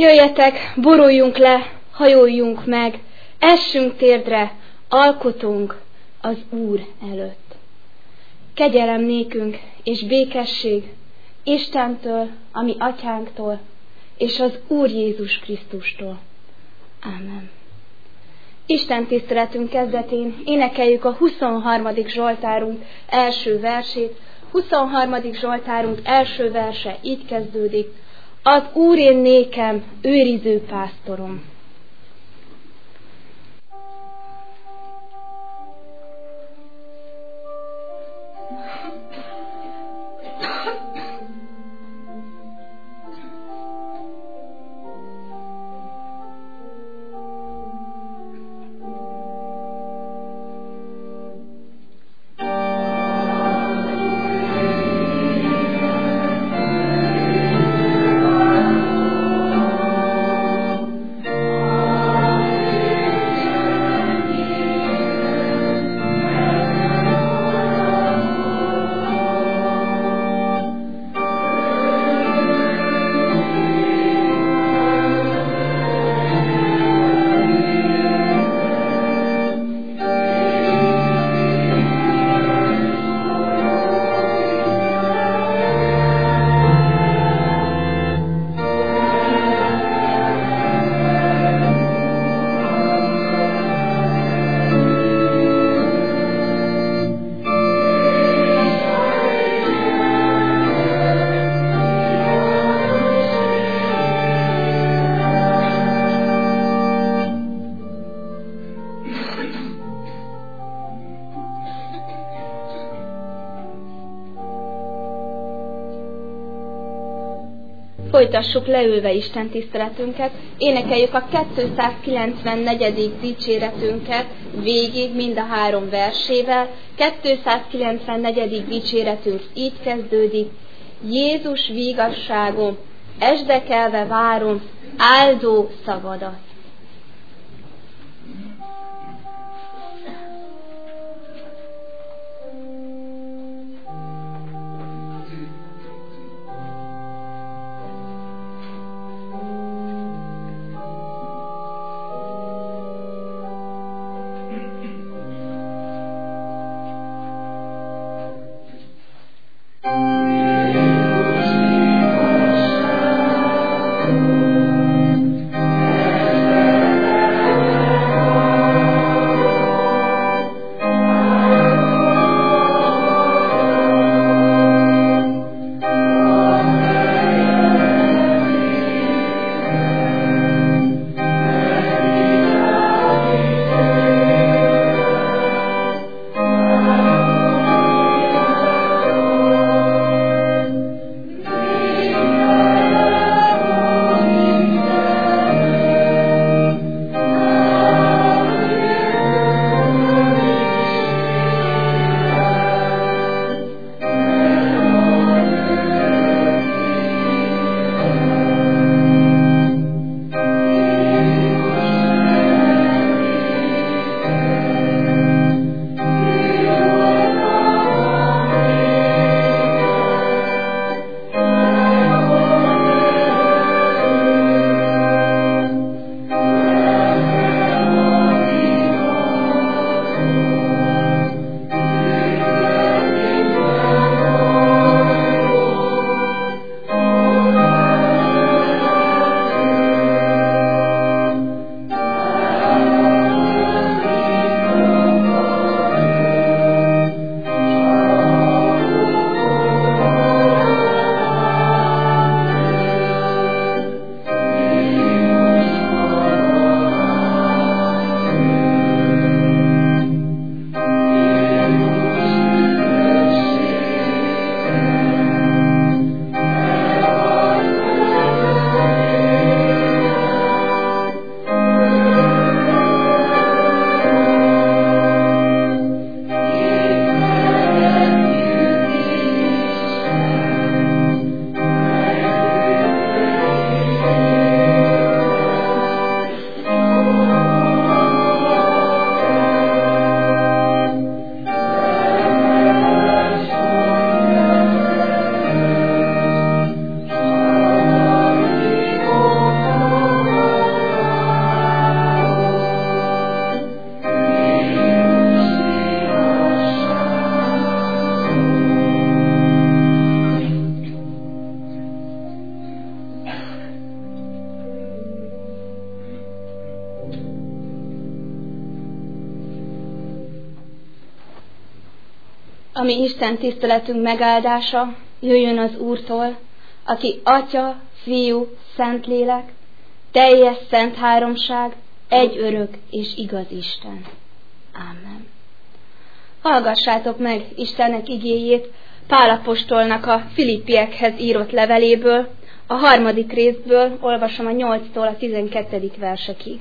Jöjjetek, boruljunk le, hajoljunk meg, essünk térdre, alkotunk az Úr előtt. Kegyelem nékünk és békesség Istentől, a mi atyánktól, és az Úr Jézus Krisztustól. Ámen. Isten tiszteletünk kezdetén énekeljük a 23. Zsoltárunk első versét. 23. Zsoltárunk első verse így kezdődik: Az Úr én nékem őriző pásztorom. Folytassuk leülve Isten tiszteletünket, énekeljük a 294. dicséretünket végig mind a 3 versével. 294. dicséretünk így kezdődik: Jézus vígasságom, esdekelve várom áldó szavadat. Amen. ami Isten tiszteletünk megáldása jöjjön az Úrtól, aki Atya, Fiú, Szentlélek, teljes szent háromság, egy örök és igaz Isten. Ámen. Hallgassátok meg Istennek igéjét Pál apostolnak a Filippiekhez írott leveléből, a 3. részből, olvasom a 8-tól a 12. versekig.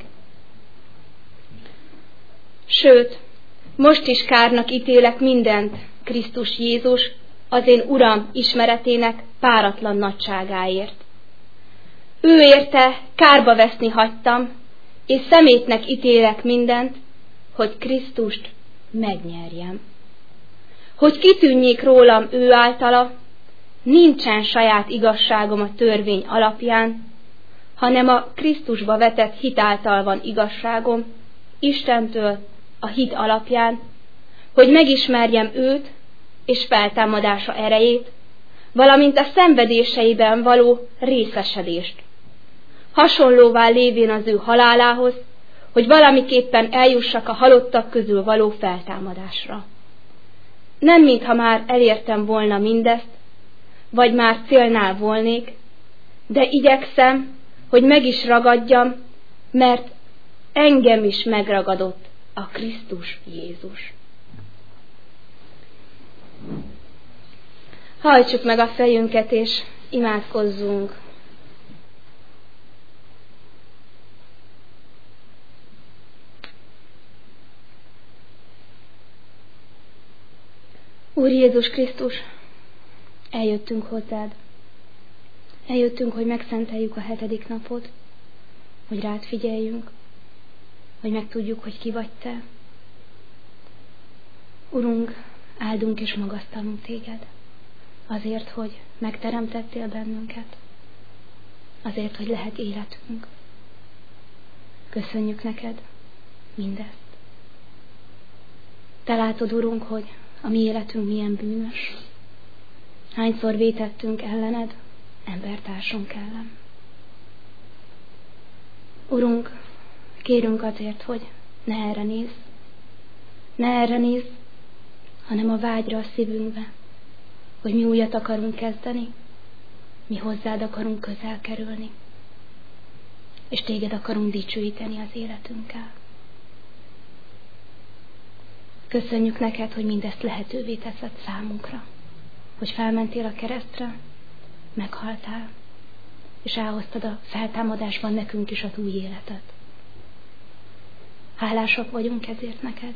Sőt, most is kárnak ítélek mindent Krisztus Jézus, az én Uram ismeretének páratlan nagyságáért. Ő érte kárba veszni hagytam, és szemétnek ítélek mindent, hogy Krisztust megnyerjem. Hogy kitűnjék rólam ő általa, nincsen saját igazságom a törvény alapján, hanem a Krisztusba vetett hit által van igazságom, Istentől a hit alapján, hogy megismerjem őt és feltámadása erejét, valamint a szenvedéseiben való részesedést. Hasonlóvá lévén az ő halálához, hogy valamiképpen eljussak a halottak közül való feltámadásra. Nem mintha már elértem volna mindezt, vagy már célnál volnék, de igyekszem, hogy meg is ragadjam, mert engem is megragadott a Krisztus Jézus. Hajtsuk meg a fejünket, és imádkozzunk. Úr Jézus Krisztus, eljöttünk hozzád. Eljöttünk, hogy megszenteljük a 7. napot, hogy rád figyeljünk, hogy megtudjuk, hogy ki vagy te. Urunk, áldunk és magasztalunk téged, azért, hogy megteremtettél bennünket, azért, hogy lehet életünk. Köszönjük neked mindezt. Te látod, Urunk, hogy a mi életünk milyen bűnös. Hányszor vétettünk ellened, embertársunk ellen. Urunk, kérünk azért, hogy ne erre nézz, hanem a vágyra a szívünkbe, hogy mi újat akarunk kezdeni, mi hozzád akarunk közel kerülni, és téged akarunk dicsőíteni az életünkkel. Köszönjük neked, hogy mindezt lehetővé teszed számunkra, hogy felmentél a keresztre, meghaltál, és elhoztad a feltámadásban nekünk is az új életet. Hálásak vagyunk ezért neked.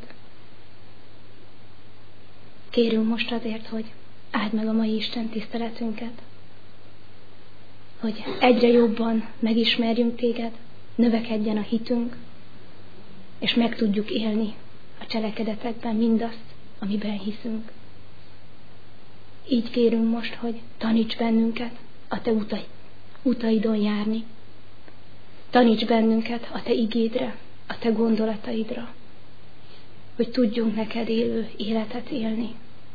Kérünk most azért, hogy áld meg a mai Isten tiszteletünket, hogy egyre jobban megismerjünk téged, növekedjen a hitünk, és meg tudjuk élni a cselekedetekben mindazt, amiben hiszünk. Így kérünk most, hogy taníts bennünket a te utaidon járni. Taníts bennünket a te igédre, a te gondolataidra, hogy tudjunk neked élő életet élni.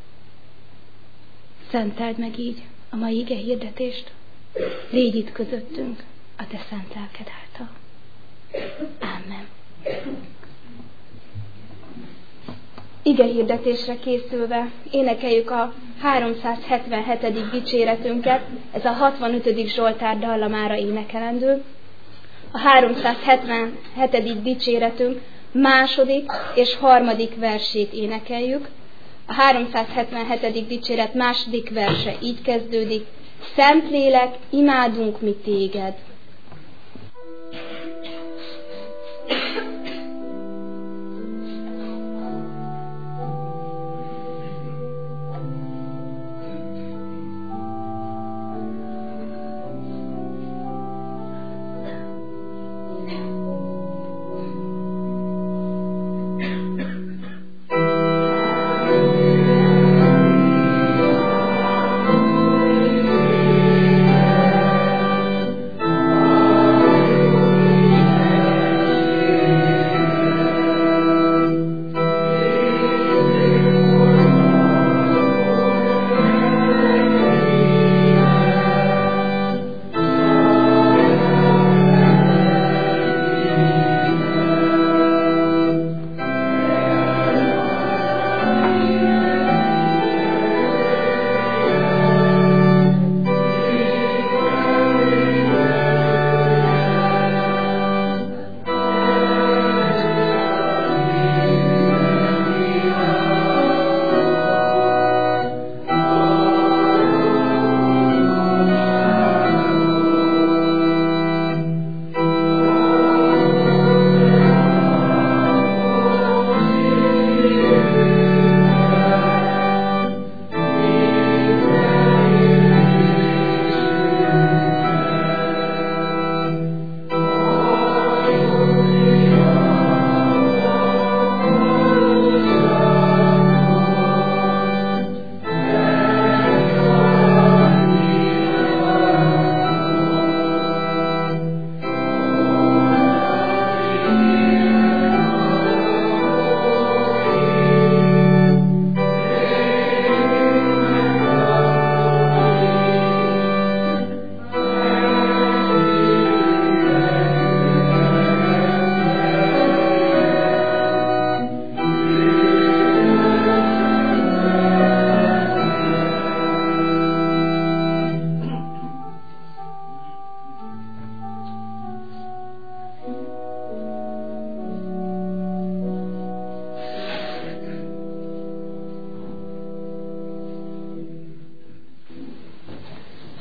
Szenteld meg így a mai ige hirdetést, légy itt közöttünk a te szent lelked által. Ámen. Ige hirdetésre készülve énekeljük a 377. dicséretünket, ez a 65. Zsoltár dallamára énekelendő. A 377. dicséretünk 2. és 3. versét énekeljük. A 377. dicséret 2. verse így kezdődik: Szentlélek, imádunk mi téged!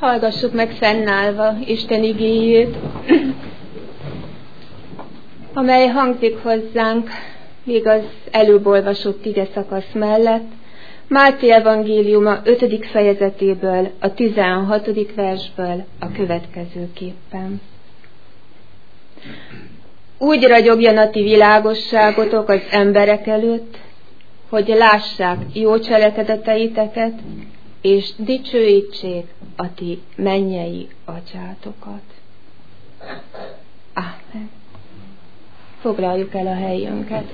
Hallgassuk meg fennállva Isten igéjét, amely hangzik hozzánk még az előbb olvasott ige szakasz mellett, Máté evangéliuma 5. fejezetéből, a 16. versből a következőképpen. Úgy ragyogjon a ti világosságotok az emberek előtt, hogy lássák jó cselekedeteiteket, és dicsőítsék a ti mennyei atyátokat. Ámen. Foglaljuk el a helyünket.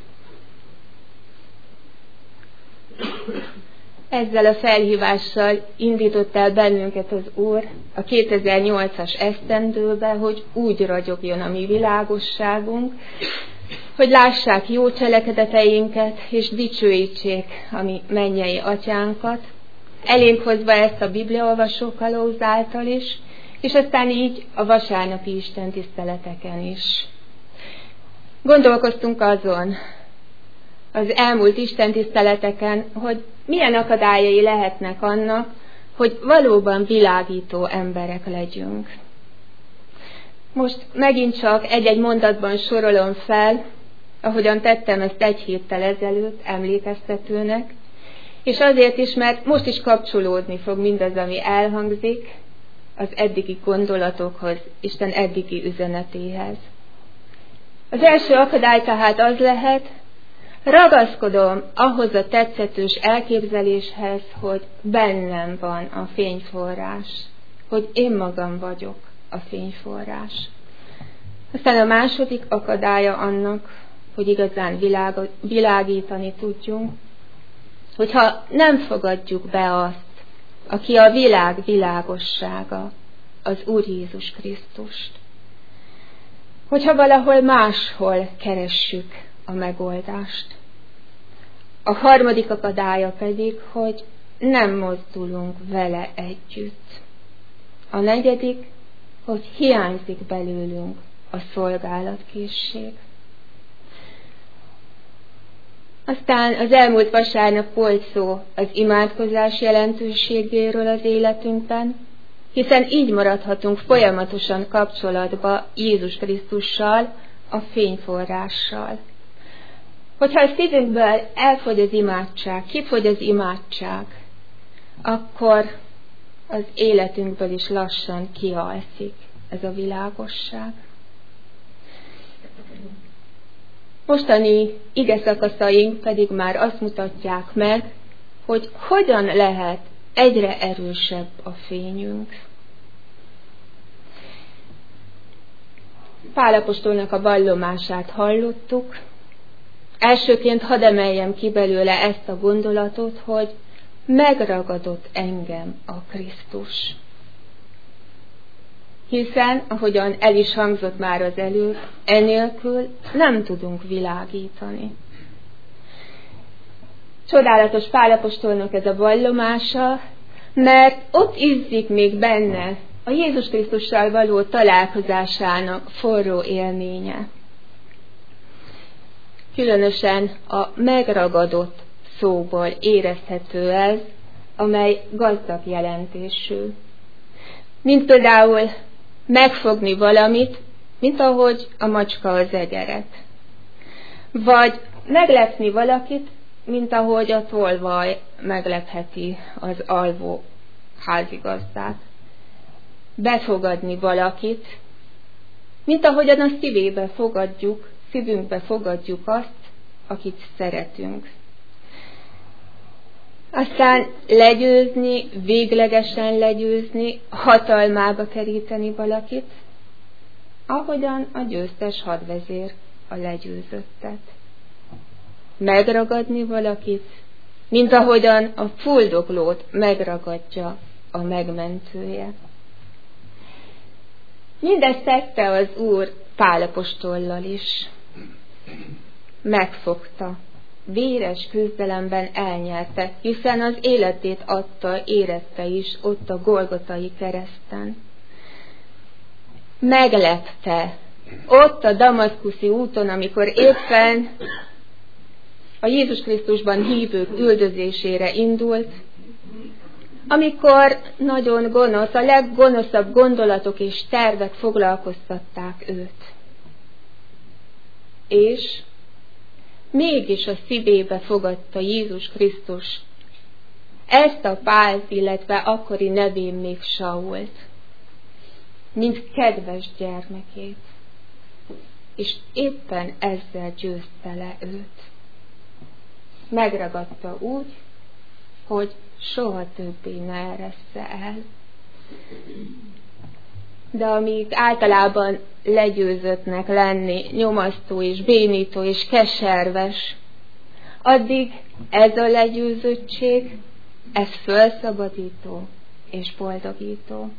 Ezzel a felhívással indított el bennünket az Úr a 2008-as esztendőbe, hogy úgy ragyogjon a mi világosságunk, hogy lássák jó cselekedeteinket, és dicsőítsék a mi mennyei atyánkat, elénk hozva ezt a bibliaolvasó kalóz által is, és aztán így a vasárnapi istentiszteleteken is. Gondolkoztunk azon az elmúlt istentiszteleteken, hogy milyen akadályai lehetnek annak, hogy valóban világító emberek legyünk. Most megint csak egy-egy mondatban sorolom fel, ahogyan tettem ezt egy héttel ezelőtt emlékeztetőnek, és azért is, mert most is kapcsolódni fog mindaz, ami elhangzik, az eddigi gondolatokhoz, Isten eddigi üzenetéhez. Az első akadály tehát az lehet, ragaszkodom ahhoz a tetszetős elképzeléshez, hogy bennem van a fényforrás, hogy én magam vagyok a fényforrás. Aztán a második akadálya annak, hogy igazán világítani tudjunk, hogyha nem fogadjuk be azt, aki a világ világossága, az Úr Jézus Krisztust. Hogyha valahol máshol keressük a megoldást. A harmadik akadálya pedig, hogy nem mozdulunk vele együtt. A negyedik, hogy hiányzik belőlünk a szolgálatkészség. Aztán az elmúlt vasárnap volt szó az imádkozás jelentőségéről az életünkben, hiszen így maradhatunk folyamatosan kapcsolatba Jézus Krisztussal, a fényforrással. Hogyha a szívünkből elfogy az imádság, kifogy az imádság, akkor az életünkből is lassan kialszik ez a világosság. Mostani igeszakaszaink pedig már azt mutatják meg, hogy hogyan lehet egyre erősebb a fényünk. Pál apostolnak a vallomását hallottuk. Elsőként hadd emeljem ki belőle ezt a gondolatot, hogy megragadott engem a Krisztus. Hiszen, ahogyan el is hangzott már az előbb, enélkül nem tudunk világítani. Csodálatos Pál apostolnak ez a vallomása, mert ott izzik még benne a Jézus Krisztussal való találkozásának forró élménye. Különösen a megragadott szóból érezhető ez, amely gazdag jelentésű. Mint például megfogni valamit, mint ahogy a macska az egeret. Vagy meglepni valakit, mint ahogy a tolvaj meglepheti az alvó házigazdát. Befogadni valakit, mint ahogyan a szívünkbe fogadjuk azt, akit szeretünk. Aztán legyőzni, véglegesen legyőzni, hatalmába keríteni valakit, ahogyan a győztes hadvezér a legyőzöttet. Megragadni valakit, mint ahogyan a fuldoklót megragadja a megmentője. Mindezt tette az Úr Pál apostollal is. Megfogta, véres küzdelemben elnyerte, hiszen az életét adta, érezte is ott a Golgotai kereszten. Meglepte, ott a damaszkuszi úton, amikor éppen a Jézus Krisztusban hívők üldözésére indult, amikor nagyon gonosz, a leggonoszabb gondolatok és tervek foglalkoztatták őt. És mégis a szívébe fogadta Jézus Krisztus ezt a Pált, illetve akkori nevén még Sault, mint kedves gyermekét, és éppen ezzel győzte le őt. Megragadta úgy, hogy soha többé ne eressze el. De amíg általában legyőzöttnek lenni nyomasztó és bénító és keserves, addig ez a legyőzöttség, ez fölszabadító és boldogító.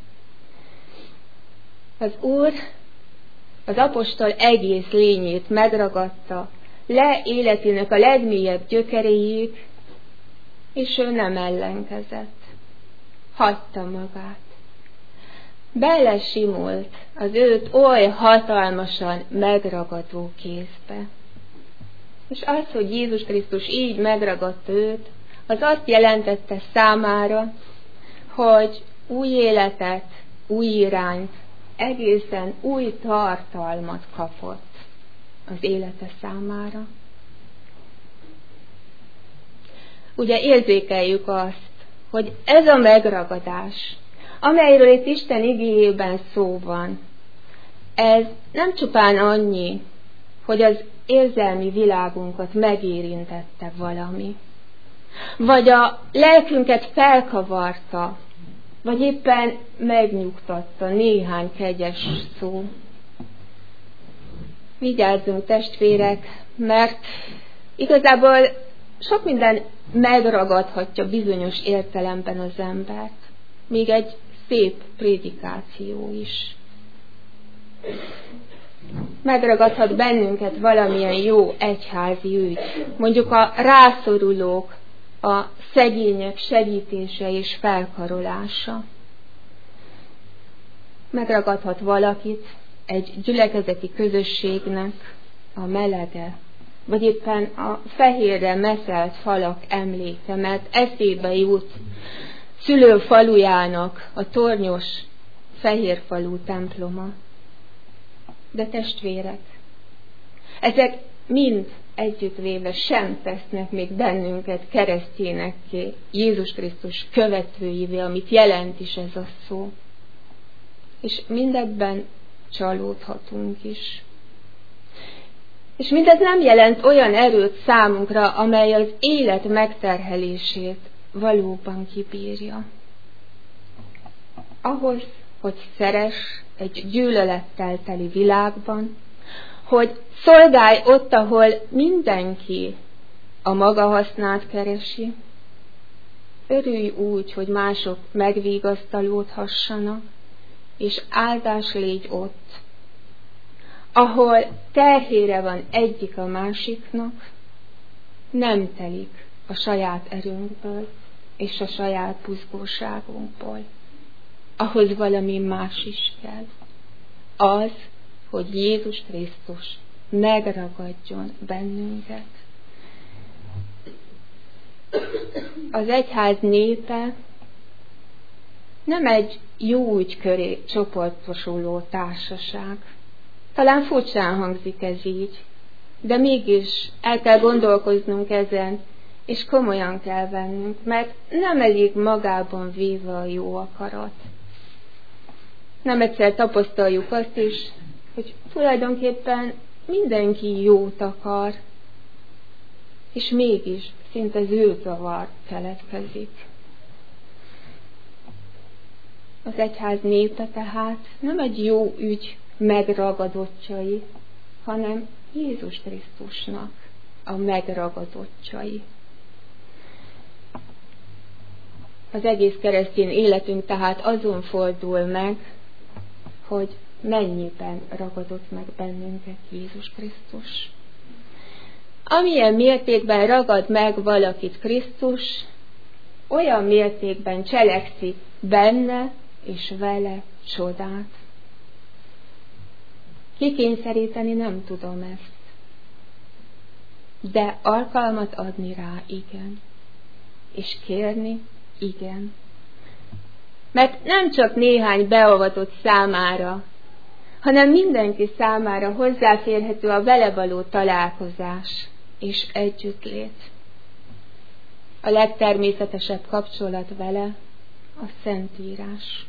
Az Úr az apostol egész lényét megragadta, le életének a legmélyebb gyökeréig, és ő nem ellenkezett. Hagyta magát. Belesimult az őt oly hatalmasan megragadó kézbe. És az, hogy Jézus Krisztus így megragadta őt, az azt jelentette számára, hogy új életet, új irányt, egészen új tartalmat kapott az élete számára. Ugye érzékeljük azt, hogy ez a megragadás, amelyről itt Isten igéjében szó van, ez nem csupán annyi, hogy az érzelmi világunkat megérintette valami, vagy a lelkünket felkavarta, vagy éppen megnyugtatta néhány kegyes szó. Vigyázzunk, testvérek, mert igazából sok minden megragadhatja bizonyos értelemben az embert. Még egy szép prédikáció is. Megragadhat bennünket valamilyen jó egyházi ügy. Mondjuk a rászorulók, a szegények segítése és felkarolása. Megragadhat valakit egy gyülekezeti közösségnek a melege, vagy éppen a fehérre meszelt falak emléke, mert eszébe jut szülőfalujának a tornyos fehérfalú temploma. De testvérek, ezek mind együttvéve sem tesznek még bennünket keresztjénekké, Jézus Krisztus követőivé, amit jelent is ez a szó. És mindebben csalódhatunk is. És mindez nem jelent olyan erőt számunkra, amely az élet megterhelését valóban kibírja. Ahhoz, hogy szeress egy gyűlölettel teli világban, hogy szolgálj ott, ahol mindenki a maga hasznát keresi, örülj úgy, hogy mások megvigasztalódhassanak, és áldás légy ott, ahol terhére van egyik a másiknak, nem telik a saját erőnkből és a saját buzgóságunkból. Ahhoz valami más is kell. Az, hogy Jézus Krisztus megragadjon bennünket. Az egyház népe nem egy jó ügy köré csoportosuló társaság. Talán furcsán hangzik ez így, de mégis el kell gondolkoznunk ezen, és komolyan kell vennünk, mert nem elég magában véve a jó akarat. Nem egyszer tapasztaljuk azt is, hogy tulajdonképpen mindenki jót akar, és mégis szinte zűrzavar keletkezik. Az egyház népe tehát nem egy jó ügy megragadottjai, hanem Jézus Krisztusnak a megragadottjai. Az egész keresztény életünk tehát azon fordul meg, hogy mennyiben ragadott meg bennünket Jézus Krisztus. Amilyen mértékben ragad meg valakit Krisztus, olyan mértékben cselekszik benne és vele csodát. Kikényszeríteni nem tudom ezt, de alkalmat adni rá igen, és kérni igen. Mert nem csak néhány beavatott számára, hanem mindenki számára hozzáférhető a vele való találkozás és együttlét. A legtermészetesebb kapcsolat vele a Szentírás.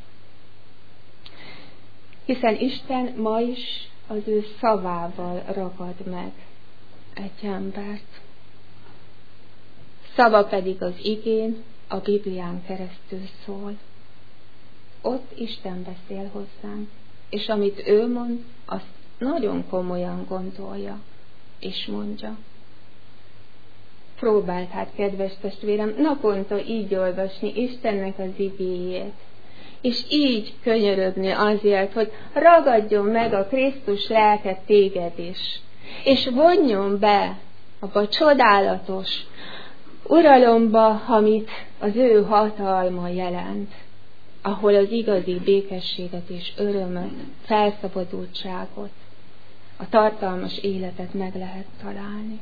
Hiszen Isten ma is az ő szavával ragad meg egy embert. Szava pedig az igén, a Biblián keresztül szól. Ott Isten beszél hozzánk, és amit ő mond, azt nagyon komolyan gondolja, és mondja. Próbáld hát, kedves testvérem, naponta így olvasni Istennek az igéjét, és így könyörögni azért, hogy ragadjon meg a Krisztus lelke téged is, és vonjon be abba a csodálatos uralomba, amit az ő hatalma jelent, ahol az igazi békességet és örömöt, felszabadultságot, a tartalmas életet meg lehet találni.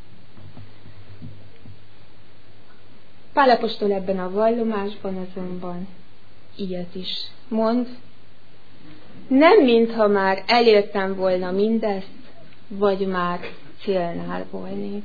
Pál apostol ebben a vallomásban azonban ilyet is mond, nem mintha már elértem volna mindezt, vagy már célnál volnék.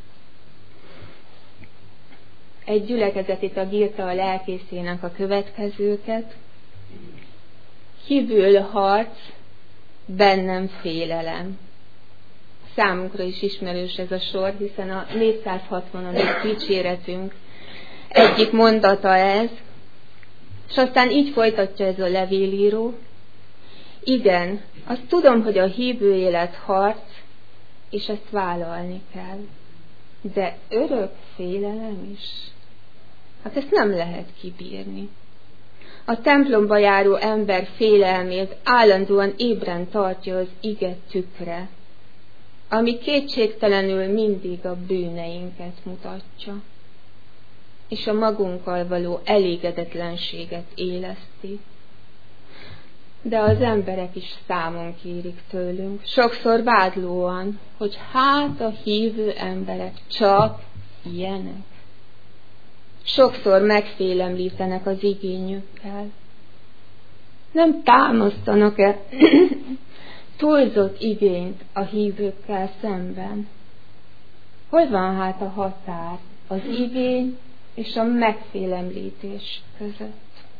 Egy gyülekezeti tag írta a lelkészének a következőket: hívül harc, bennem félelem. Számunkra is ismerős ez a sor, hiszen a 460. dicséretünk egyik mondata ez, és aztán így folytatja ez a levélíró. Igen, azt tudom, hogy a hívő élet harc, és ezt vállalni kell. De örök félelem is. Hát ezt nem lehet kibírni. A templomba járó ember félelmét állandóan ébren tartja az ige tükre, ami kétségtelenül mindig a bűneinket mutatja, és a magunkkal való elégedetlenséget éleszti. De az emberek is számon kérik tőlünk, sokszor vádlóan, hogy hát a hívő emberek csak ilyenek. Sokszor megfélemlítenek az igényükkel. Nem támasztanak-e túlzott igényt a hívőkkel szemben? Hol van hát a határ az igény és a megfélemlítés között?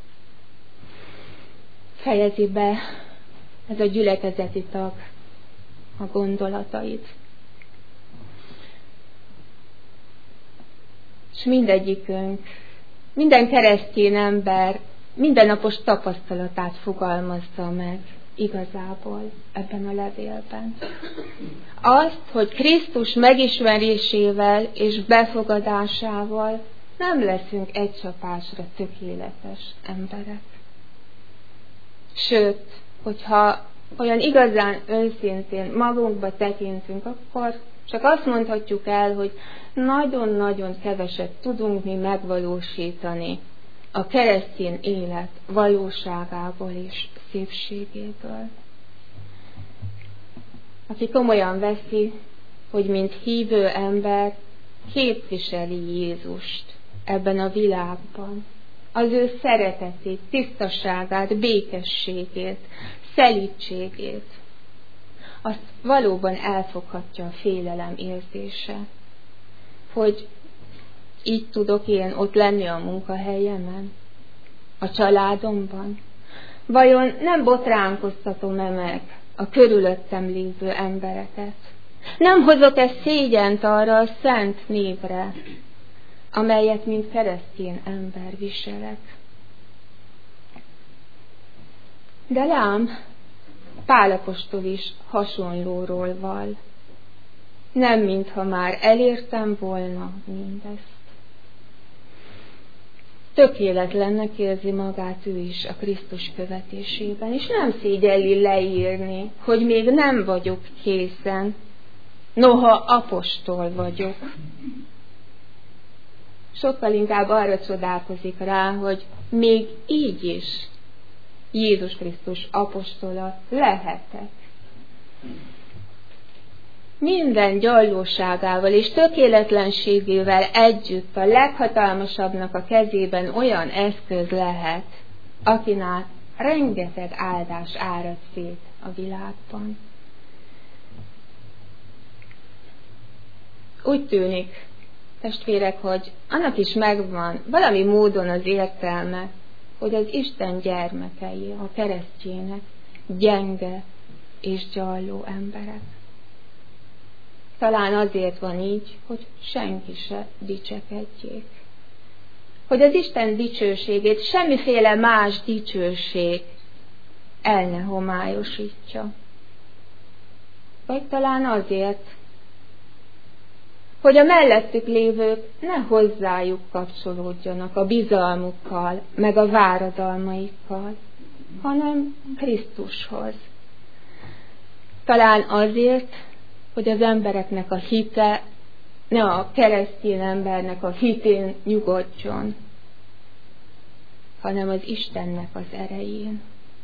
Fejezi be ez a gyülekezeti tag a gondolatait. És mindegyikünk, minden keresztény ember mindennapos tapasztalatát fogalmazza meg igazából ebben a levélben. Azt, hogy Krisztus megismerésével és befogadásával nem leszünk egy csapásra tökéletes emberek. Sőt, hogyha olyan igazán őszintén magunkba tekintünk, akkor csak azt mondhatjuk el, hogy nagyon-nagyon keveset tudunk mi megvalósítani a keresztény élet valóságából és szépségéből. Aki komolyan veszi, hogy mint hívő ember képviseli Jézust ebben a világban, az ő szeretetét, tisztaságát, békességét, szelídségét, azt valóban elfoghatja a félelem érzése, hogy így tudok én ott lenni a munkahelyemen, a családomban. Vajon nem botránkoztatom-e meg a körülöttem lévő embereket? Nem hozok-e szégyent arra a szent névre, amelyet mint keresztény ember viselek? De lám, Pál apostol is hasonlóról val. Nem mintha már elértem volna mindezt. Tökéletlennek érzi magát ő is a Krisztus követésében, és nem szégyelli leírni, hogy még nem vagyok készen, noha apostol vagyok. Sokkal inkább arra csodálkozik rá, hogy még így is Jézus Krisztus apostola lehetek. Minden gyarlóságával és tökéletlenségével együtt a leghatalmasabbnak a kezében olyan eszköz lehet, akinál rengeteg áldás árad szét a világban. Úgy tűnik, testvérek, hogy annak is megvan valami módon az értelme, hogy az Isten gyermekei, a keresztjének gyenge és gyalló emberek. Talán azért van így, hogy senki se dicsekedjék. Hogy az Isten dicsőségét semmiféle más dicsőség el ne homályosítsa. Vagy talán azért, hogy a mellettük lévők ne hozzájuk kapcsolódjanak a bizalmukkal, meg a váradalmaikkal, hanem Krisztushoz. Talán azért, hogy az embereknek a hite ne a keresztény embernek a hitén nyugodjon, hanem az Istennek az erején.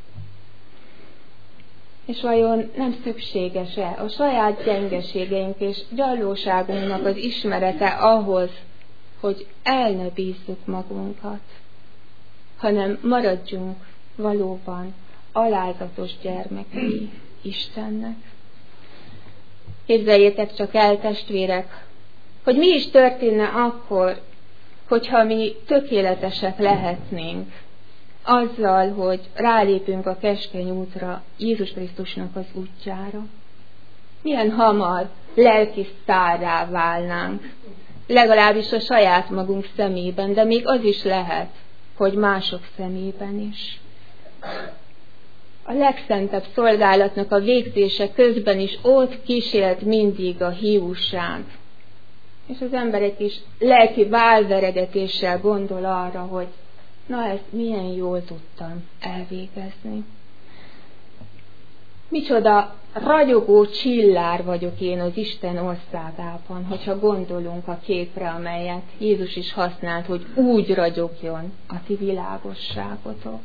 És vajon nem szükséges-e a saját gyengeségeink és gyallóságunknak az ismerete ahhoz, hogy el ne bízzuk magunkat, hanem maradjunk valóban alázatos gyermekei Istennek? Képzeljétek csak el, testvérek, hogy mi is történne akkor, hogyha mi tökéletesek lehetnénk, azzal, hogy rálépünk a keskeny útra, Jézus Krisztusnak az útjára. Milyen hamar lelki sztárrá válnánk, legalábbis a saját magunk szemében, de még az is lehet, hogy mások szemében is. A legszentebb szolgálatnak a végzése közben is ott kísért mindig a hiúság. És az emberek is lelki válveregetéssel gondol arra, hogy na ezt milyen jól tudtam elvégezni. Micsoda ragyogó csillár vagyok én az Isten országában, hogyha gondolunk a képre, amelyet Jézus is használt, hogy úgy ragyogjon a ti világosságotok.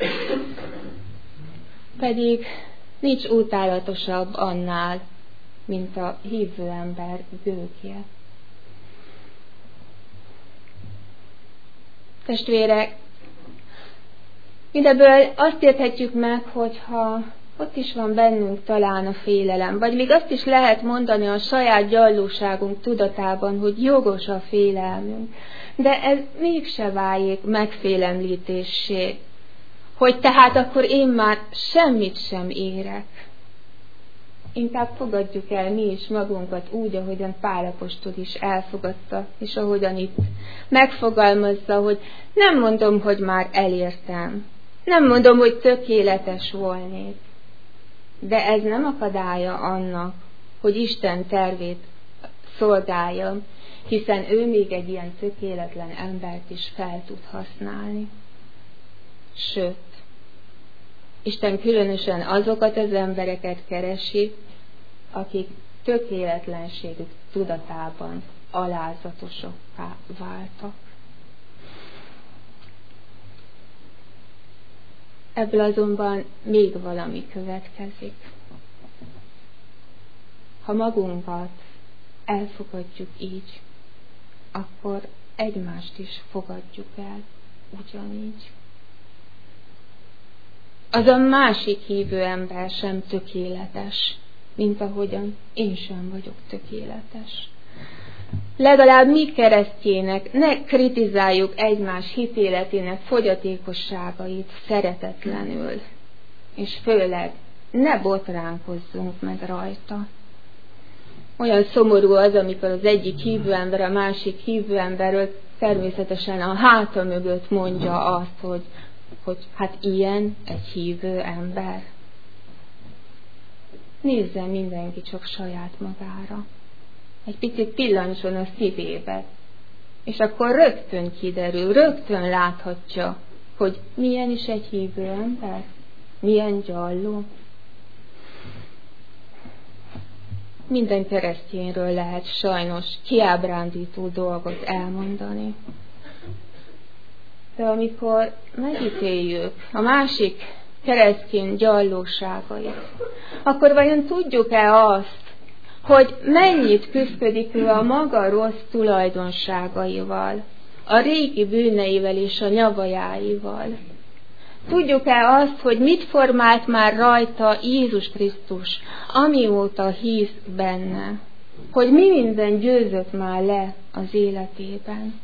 Pedig nincs utálatosabb annál, mint a hívő ember gőgje. Testvérek, mindebből azt érthetjük meg, hogyha ott is van bennünk talán a félelem, vagy még azt is lehet mondani a saját gyallóságunk tudatában, hogy jogos a félelmünk, de ez mégse váljék megfélemlítéssé, hogy tehát akkor én már semmit sem érek. Inkább fogadjuk el mi is magunkat úgy, ahogyan Pál apostol is elfogadta, és ahogyan itt megfogalmazza, hogy nem mondom, hogy már elértem, nem mondom, hogy tökéletes volnék, de ez nem akadálya annak, hogy Isten tervét szolgáljam, hiszen ő még egy ilyen tökéletlen embert is fel tud használni. Sőt, Isten különösen azokat az embereket keresi, akik tökéletlenségük tudatában alázatosokká váltak. Ebből azonban még valami következik. Ha magunkat elfogadjuk így, akkor egymást is fogadjuk el ugyanígy. Az a másik hívő ember sem tökéletes, mint ahogyan én sem vagyok tökéletes. Legalább mi keresztjének ne kritizáljuk egymás hitéletének fogyatékosságait szeretetlenül, és főleg ne botránkozzunk meg rajta. Olyan szomorú az, amikor az egyik hívő ember a másik hívő emberről természetesen a háta mögött mondja azt, hogy hát ilyen egy hívő ember. Nézzen mindenki csak saját magára. Egy picit pillancson a szívébe, és akkor rögtön kiderül, rögtön láthatja, hogy milyen is egy hívő ember, milyen gyalló. Minden keresztényről lehet sajnos kiábrándító dolgot elmondani. De amikor megítéljük a másik keresztény gyallóságait, akkor vajon tudjuk-e azt, hogy mennyit küszködik ő a maga rossz tulajdonságaival, a régi bűneivel és a nyavajáival? Tudjuk-e azt, hogy mit formált már rajta Jézus Krisztus, amióta hisz benne? Hogy mi minden győzött már le az életében?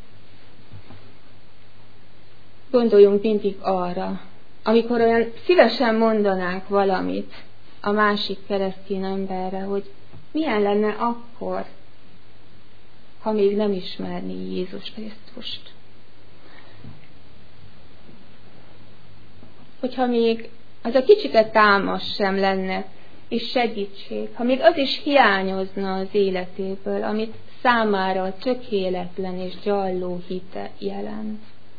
Gondoljunk mindig arra, amikor olyan szívesen mondanánk valamit a másik keresztény emberre, hogy milyen lenne akkor, ha még nem ismerné Jézus Krisztust. Hogyha még az a kicsike támasz sem lenne, és segítség, ha még az is hiányozna az életéből, amit számára a tökéletlen és gyalló hite jelent.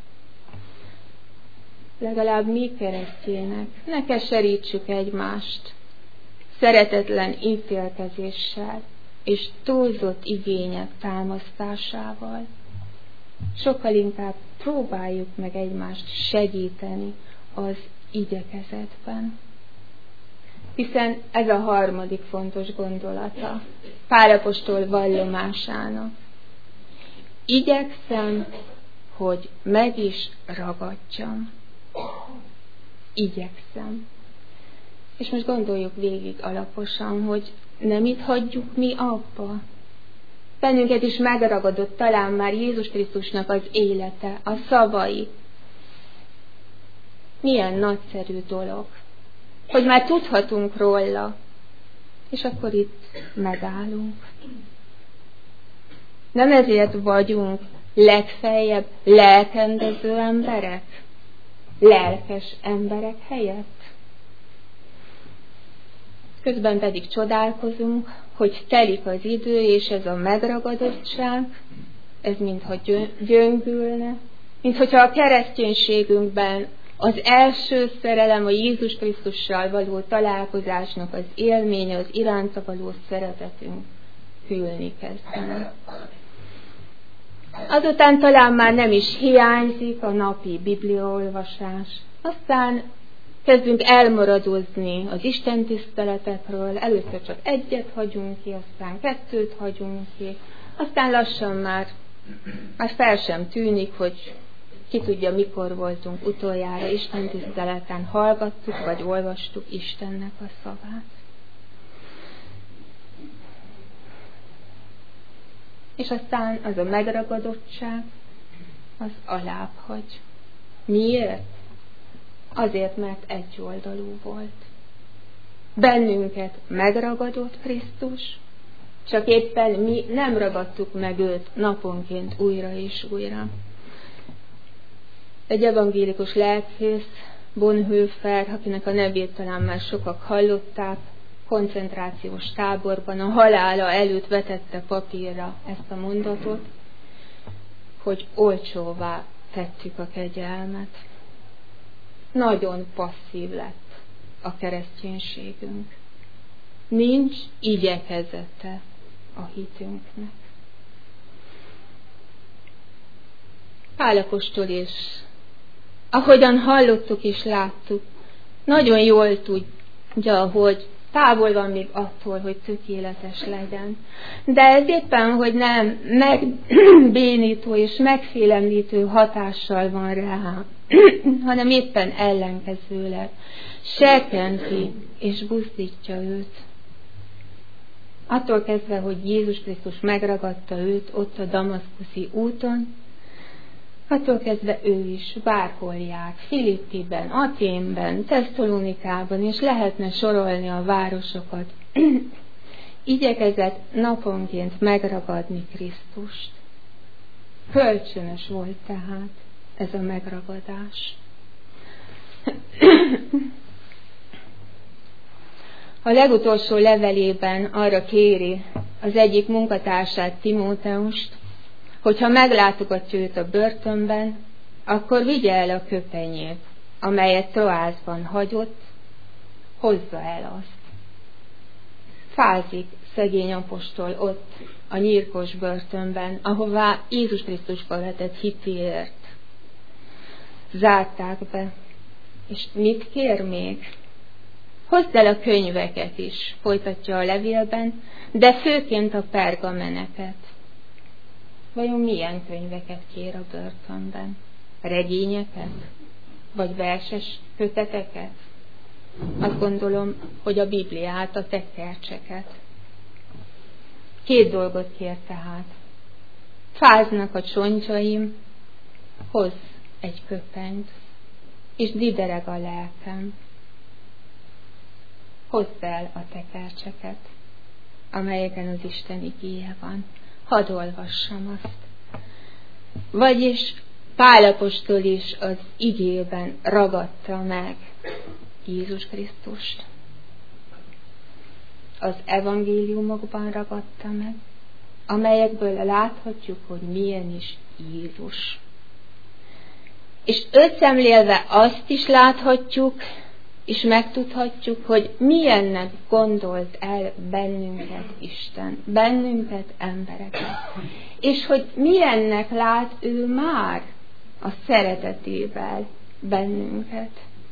Legalább mi keresztjének ne keserítsük egymást szeretetlen ítélkezéssel és túlzott igények támasztásával. Sokkal inkább próbáljuk meg egymást segíteni az igyekezetben. Hiszen ez a harmadik fontos gondolata Pál apostol vallomásának. Igyekszem, hogy meg is ragadjam. Igyekszem. És most gondoljuk végig alaposan, hogy nem itt hagyjuk mi abba. Bennünket is megragadott talán már Jézus Krisztusnak az élete, a szavai. Milyen nagyszerű dolog, hogy már tudhatunk róla, és akkor itt megállunk. Nem ezért vagyunk legfeljebb lelkendező emberek, lelkes emberek helyett. Közben pedig csodálkozunk, hogy telik az idő, és ez a megragadottság, ez mintha gyöngülne, minthogyha a kereszténységünkben az első szerelem, a Jézus Krisztussal való találkozásnak az élménye, az iránta való szeretetünk hűlni kezdene. Azután talán már nem is hiányzik a napi bibliaolvasás. Aztán kezdünk elmaradozni az istentiszteletekről, először csak egyet hagyunk ki, aztán kettőt hagyunk ki, aztán lassan már fel sem tűnik, hogy ki tudja, mikor voltunk utoljára istentiszteleten, hallgattuk vagy olvastuk Istennek a szavát. És aztán az a megragadottság, az alább hagy. Miért? Azért, mert egyoldalú volt. Bennünket megragadott Krisztus, csak éppen mi nem ragadtuk meg őt naponként újra és újra. Egy evangélikus lelkész, Bonhoeffer, akinek a nevét talán már sokak hallották, koncentrációs táborban a halála előtt vetette papírra ezt a mondatot, hogy olcsóvá tettük a kegyelmet. Nagyon passzív lett a kereszténységünk. Nincs igyekezete a hitünknek. Pál apostol is, ahogyan hallottuk és láttuk, nagyon jól tudja, hogy távol van még attól, hogy tökéletes legyen. De ez éppen, hogy nem megbénító és megfélemlítő hatással van rá, hanem éppen ellenkezőleg serkenti és buzdítja őt. Attól kezdve, hogy Jézus Krisztus megragadta őt ott a damaszkuszi úton, attól kezdve ő is bárhol járt, Filippiben, Athénben, Tesszalonikában, és lehetne sorolni a városokat. Igyekezett naponként megragadni Krisztust. Kölcsönös volt tehát ez a megragadás. A legutolsó levelében arra kéri az egyik munkatársát, Timóteust, hogyha meglátogatja őt a börtönben, akkor vigye el a köpenyét, amelyet Troászban hagyott, hozza el azt. Fázik szegény apostol ott, a nyírkos börtönben, ahová Jézus Krisztusba vetett hitéért. Zárták be. És mit kér még? Hozd el a könyveket is, folytatja a levélben, de főként a pergameneket. Vajon milyen könyveket kér a börtönben? Regényeket? vagy verses köteteket? Azt gondolom, hogy a Bibliát, a tekercseket. 2 dolgot kér tehát. Fáznak a csontjaim, hozz egy köpenyt, és didereg a lelkem. Hozz el a tekercseket, amelyeken az Isten igéje van. Hadd olvassam azt. Vagyis Pál apostol is az igében ragadta meg Jézus Krisztust. Az evangéliumokban ragadta meg, amelyekből láthatjuk, hogy milyen is Jézus. És összemlélve azt is láthatjuk, és megtudhatjuk, hogy milyennek gondolt el bennünket Isten, bennünket embereket, és hogy milyennek lát ő már a szeretetével bennünket.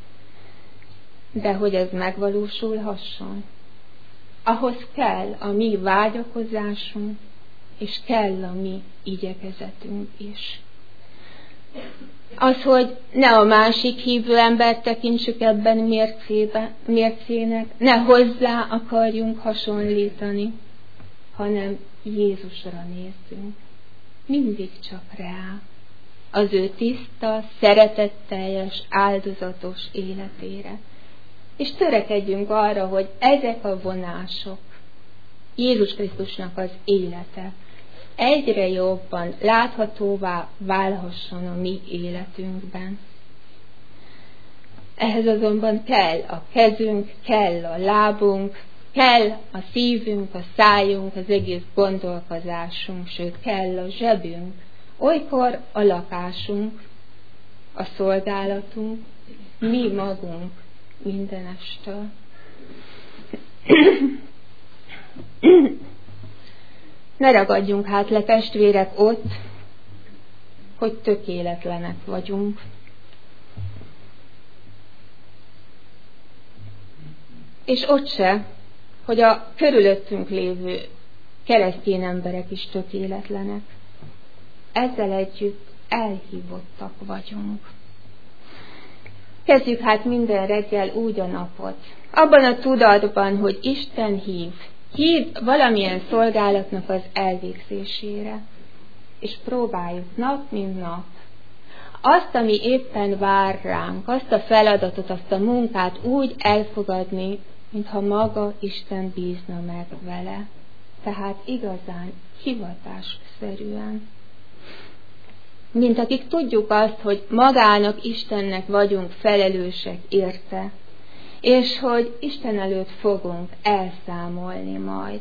De hogy ez megvalósulhasson, ahhoz kell a mi vágyakozásunk, és kell a mi igyekezetünk is. Az, hogy ne a másik hívő embert tekintsük ebben mércének, ne hozzá akarjunk hasonlítani, hanem Jézusra nézzünk. Mindig csak rá. Az ő tiszta, szeretetteljes, áldozatos életére. És törekedjünk arra, hogy ezek a vonások, Jézus Krisztusnak az élete, egyre jobban láthatóvá válhasson a mi életünkben. Ehhez azonban kell a kezünk, kell a lábunk, kell a szívünk, a szájunk, az egész gondolkozásunk, sőt kell a zsebünk, olykor a lakásunk, a szolgálatunk, mi magunk mindenestől. Ne ragadjunk hát le, testvérek, ott, hogy tökéletlenek vagyunk. És ott se, hogy a körülöttünk lévő keresztény emberek is tökéletlenek. Ezzel együtt elhívottak vagyunk. Kezdjük hát minden reggel úgy a napot, abban a tudatban, hogy Isten hív valamilyen szolgálatnak az elvégzésére, és próbáljuk nap mint nap azt, ami éppen vár ránk, azt a feladatot, azt a munkát úgy elfogadni, mintha maga Isten bízna meg vele. Tehát igazán hivatásszerűen. Mint akik tudjuk azt, hogy magának Istennek vagyunk felelősek érte, és hogy Isten előtt fogunk elszámolni majd.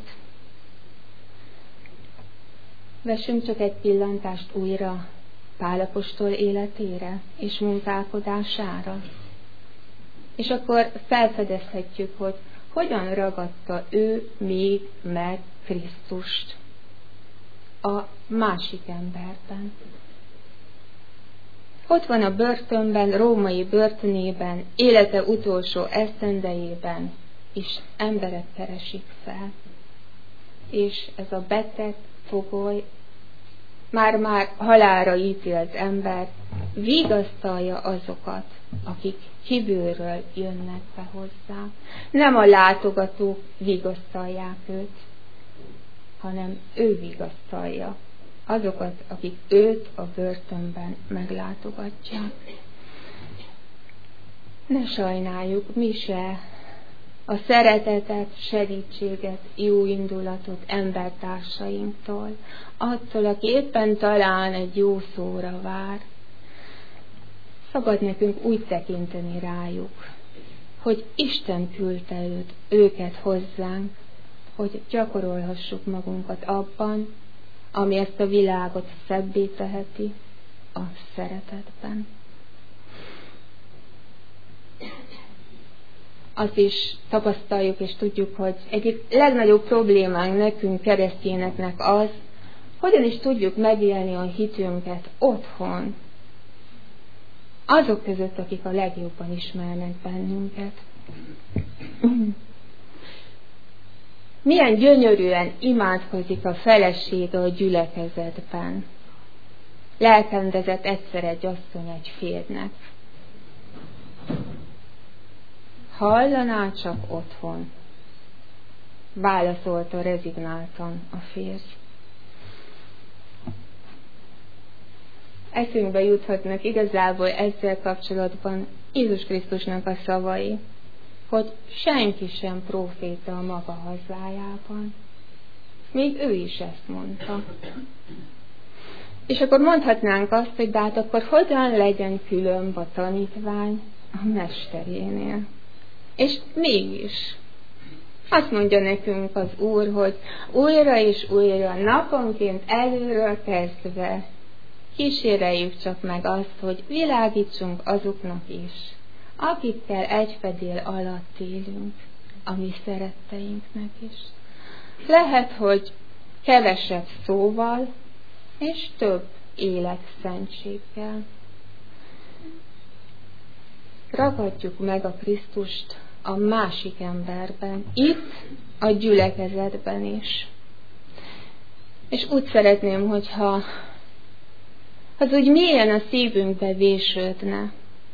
Vessünk csak egy pillantást újra Pál apostol életére és munkálkodására. És akkor felfedezhetjük, hogy hogyan ragadta ő még meg Krisztust a másik emberben. Ott van a börtönben, római börtönében, élete utolsó esztendejében, és emberek keresik fel. És ez a beteg, fogoly, már-már halálra ítélt ember vigasztalja azokat, akik kívülről jönnek be hozzá. Nem a látogatók vigasztalják őt, hanem ő vigasztalja azokat, akik őt a börtönben meglátogatják. Ne sajnáljuk mi se a szeretetet, segítséget, jó indulatot embertársainktól, attól, aki éppen talán egy jó szóra vár. Szabad nekünk úgy tekinteni rájuk, hogy Isten küldte őket hozzánk, hogy gyakorolhassuk magunkat abban, ami ezt a világot szebbé teheti, a szeretetben. Azt is tapasztaljuk és tudjuk, hogy egyik legnagyobb problémánk nekünk keresztényeknek az, hogyan is tudjuk megélni a hitünket otthon, azok között, akik a legjobban ismernek bennünket. Milyen gyönyörűen imádkozik a feleség a gyülekezetben. Lelkendezett egyszer egy asszony egy férjnek. hallaná csak otthon, válaszolta rezignáltan a férj. Eszünkbe juthatnak igazából ezzel kapcsolatban Jézus Krisztusnak a szavai, hogy senki sem próféta a maga hazájában. Még ő is ezt mondta. És akkor mondhatnánk azt, hogy de hát akkor hogyan legyen különb a tanítvány a mesterénél. És mégis azt mondja nekünk az Úr, hogy újra és újra, naponként előről kezdve kíséreljük csak meg azt, hogy világítsunk azoknak is, akikkel egy fedél alatt élünk, a mi szeretteinknek is. Lehet, hogy kevesebb szóval, és több életszentséggel. Ragadjuk meg a Krisztust a másik emberben, itt a gyülekezetben is. És úgy szeretném, hogyha az úgy mélyen a szívünkbe vésődne,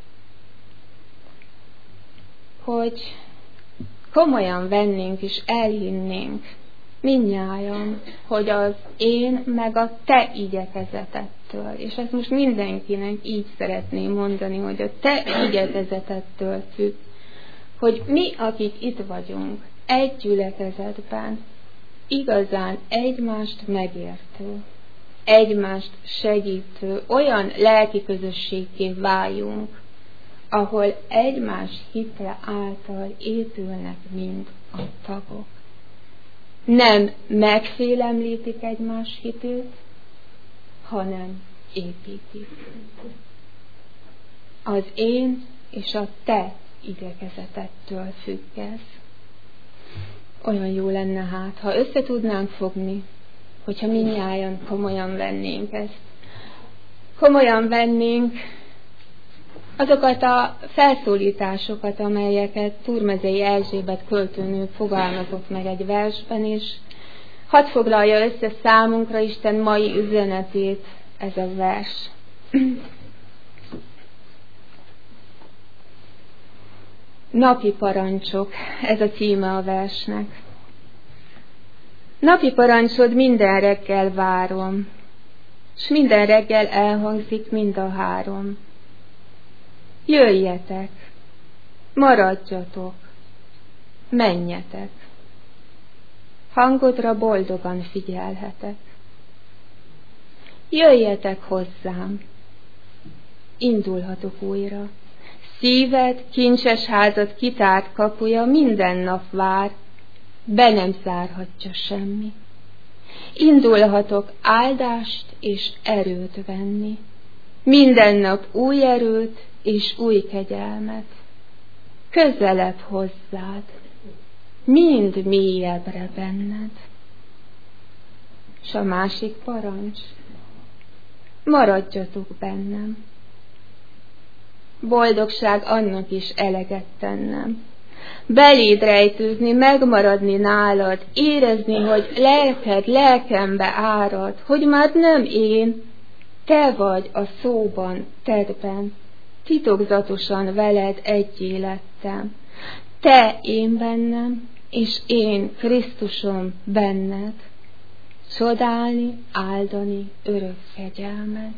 hogy komolyan vennénk és elhinnénk mindnyájan, hogy az én meg a te igyekezetettől, és ezt most mindenkinek így szeretném mondani, hogy a te igyekezetettől függ, hogy mi, akik itt vagyunk, egy gyülekezetben, igazán egymást megértő, egymást segítő, olyan lelki közösségké váljunk, ahol egymás hitre által épülnek mind a tagok. Nem megfélemlítik egymás hitét, hanem építik. Az én és a te igyekezetettől függ ez. Olyan jó lenne hát, ha össze tudnánk fogni, hogyha mindnyájan komolyan vennénk ezt. Komolyan vennénk azokat a felszólításokat, amelyeket Turmezei Erzsébet költőnő fogalmazott meg egy versben, és hadd foglalja össze számunkra Isten mai üzenetét ez a vers. Napi parancsok, ez a címe a versnek. Napi parancsod minden reggel várom, s minden reggel elhangzik mind a három. Jöjjetek, maradjatok, menjetek. Hangodra boldogan figyelhetek. Jöjjetek hozzám, indulhatok újra. Szíved, kincses házad kitárt kapuja minden nap vár, be nem zárhatja semmi. Indulhatok áldást és erőt venni, minden nap új erőt és új kegyelmet. Közelebb hozzád, mind mélyebbre benned. S a másik parancs, maradjatok bennem. Boldogság annak is eleget tennem. Beléd rejtőzni, megmaradni nálad, érezni, hogy lelked lelkembe árad, hogy már nem én, te vagy a szóban, tedben, titokzatosan veled egyé lettem. Te én bennem, és én Krisztusom benned, csodálni, áldani örök kegyelmed.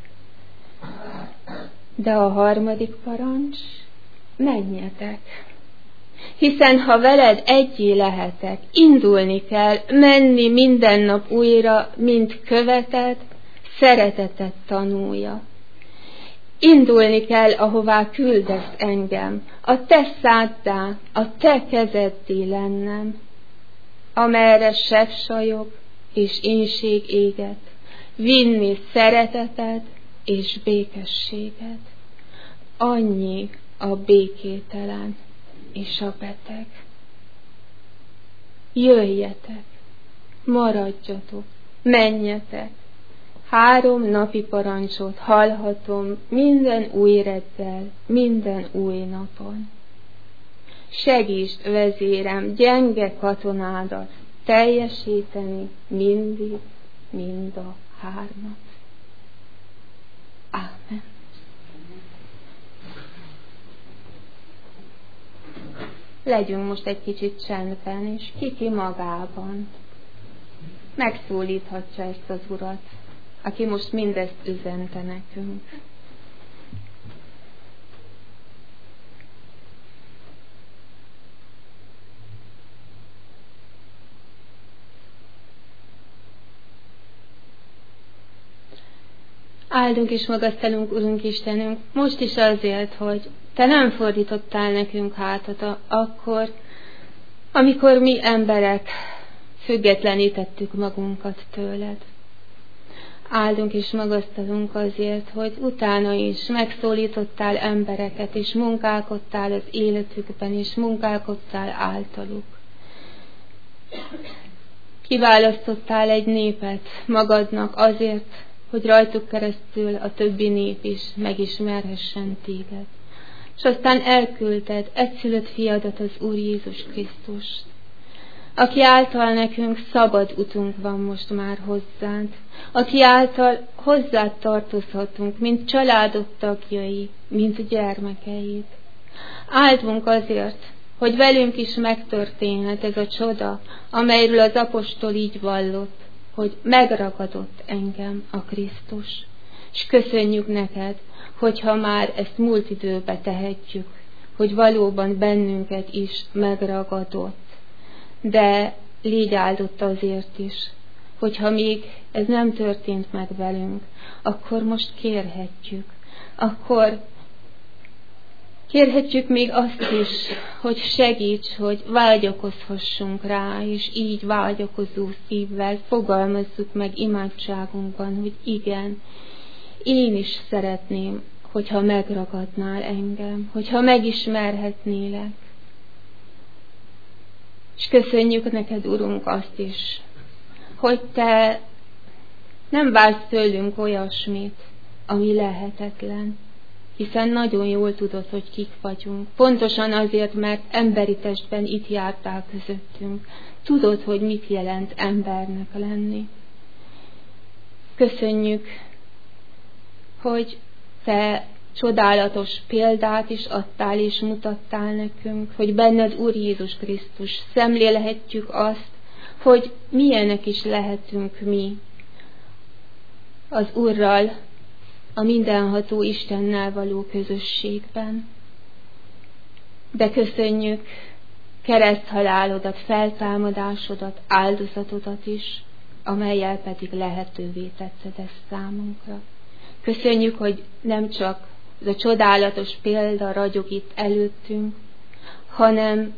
De a harmadik parancs, menjetek. Hiszen ha veled egyé lehetek, indulni kell, menni minden nap újra, mint követed, szeretetet tanulja. Indulni kell, ahová küldesz engem, a te száddá, a te kezeddé lennem, amerre sebsajok és énség éget, vinni szeretetet és békességet. Annyi a békételen és a beteg. Jöjjetek, maradjatok, menjetek. 3 napi parancsot hallhatom minden új reggel, minden új napon. Segítsd, vezérem, gyenge katonádat teljesíteni mindig, mind a 3. Amen. legyünk most egy kicsit csendben, és ki magában megszólíthatja ezt az Urat, aki most mindezt üzente nekünk. Áldunk és magasztalunk, Urunk Istenünk, most is azért, hogy Te nem fordítottál nekünk hátat akkor, amikor mi emberek függetlenítettük magunkat tőled. Áldunk és magasztalunk azért, hogy utána is megszólítottál embereket, és munkálkodtál az életükben, és munkálkodtál általuk. Kiválasztottál egy népet magadnak azért, hogy rajtuk keresztül a többi nép is megismerhessen téged. És aztán elküldted egyszülött fiadat, az Úr Jézus Krisztust, aki által nekünk szabad utunk van most már hozzád, aki által hozzád tartozhatunk, mint családod tagjai, mint gyermekeid. Áldunk azért, hogy velünk is megtörténhet ez a csoda, amelyről az apostol így vallott, hogy megragadott engem a Krisztus. És köszönjük neked, hogyha már ezt múlt időbe tehetjük, hogy valóban bennünket is megragadott. De légy áldott azért is, hogyha még ez nem történt meg velünk, akkor most kérhetjük még azt is, hogy segíts, hogy vágyakozhassunk rá, és így vágyakozó szívvel fogalmazzuk meg imádságunkban, hogy igen, én is szeretném, hogyha megragadnál engem, hogyha megismerhetnélek. És köszönjük neked, Urunk, azt is, hogy Te nem vársz tőlünk olyasmit, ami lehetetlen, hiszen nagyon jól tudod, hogy kik vagyunk. Pontosan azért, mert emberi testben itt jártál közöttünk. Tudod, hogy mit jelent embernek lenni. Köszönjük, hogy Te csodálatos példát is adtál és mutattál nekünk, hogy benned, Úr Jézus Krisztus, szemlélhetjük azt, hogy milyenek is lehetünk mi az Úrral, a mindenható Istennel való közösségben. De köszönjük kereszthalálodat, feltámadásodat, áldozatodat is, amellyel pedig lehetővé tetted ezt számunkra. Köszönjük, hogy nem csak ez a csodálatos példa ragyog itt előttünk, hanem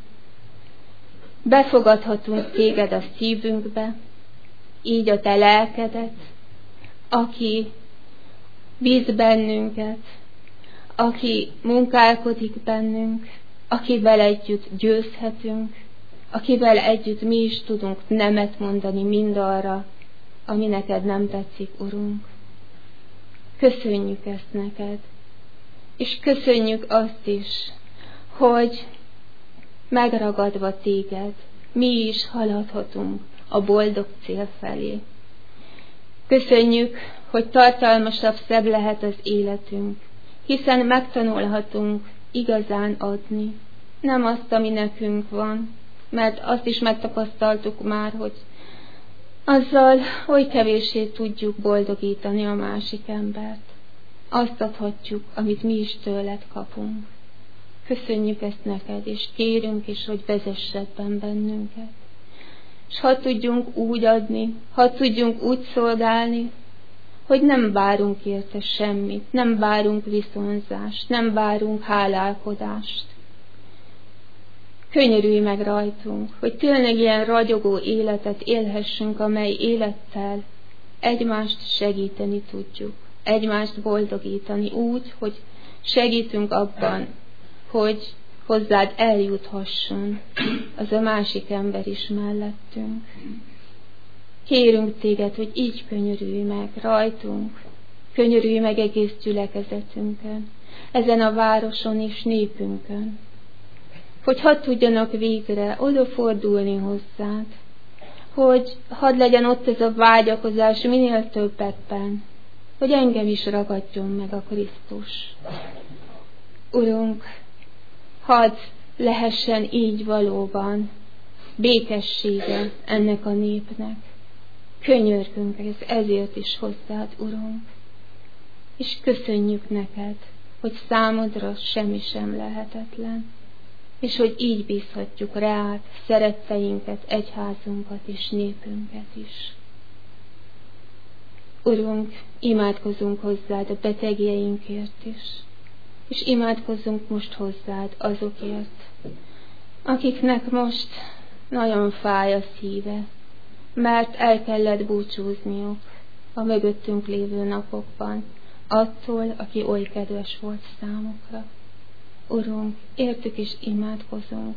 befogadhatunk téged a szívünkbe, így a te lelkedet, aki bíz bennünket, aki munkálkodik bennünk, akivel együtt győzhetünk, akivel együtt mi is tudunk nemet mondani mindarra, ami neked nem tetszik, Urunk. Köszönjük ezt neked, és köszönjük azt is, hogy megragadva téged, mi is haladhatunk a boldog cél felé. Köszönjük, hogy tartalmasabb, szebb lehet az életünk, hiszen megtanulhatunk igazán adni, nem azt, ami nekünk van, mert azt is megtapasztaltuk már, hogy azzal oly kevéssé tudjuk boldogítani a másik embert. Azt adhatjuk, amit mi is tőled kapunk. Köszönjük ezt neked, és kérünk is, hogy vezess ebben bennünket. És hadd tudjunk úgy adni, hadd tudjunk úgy szolgálni, hogy nem várunk érte semmit, nem várunk viszonzást, nem várunk hálálkodást. Könyörülj meg rajtunk, hogy tényleg ilyen ragyogó életet élhessünk, amely élettel egymást segíteni tudjuk, egymást boldogítani úgy, hogy segítünk abban, hogy hozzád eljuthasson az a másik ember is mellettünk. Kérünk téged, hogy így könyörülj meg rajtunk, könyörülj meg egész gyülekezetünkön, ezen a városon és népünkön, hogy hadd tudjanak végre odafordulni hozzád, hogy hadd legyen ott ez a vágyakozás minél többekben, hogy engem is ragadjon meg a Krisztus. Urunk, hadd lehessen így valóban békessége ennek a népnek. Könyörgünk ezért is hozzád, Urunk, és köszönjük neked, hogy számodra semmi sem lehetetlen, és hogy így bízhatjuk rád szeretteinket, egyházunkat és népünket is. Urunk, imádkozunk hozzád a betegjeinkért is, és imádkozzunk most hozzád azokért, akiknek most nagyon fáj a szíve, mert el kellett búcsúzniuk a mögöttünk lévő napokban attól, aki oly kedves volt számukra. Urunk, értük is imádkozunk.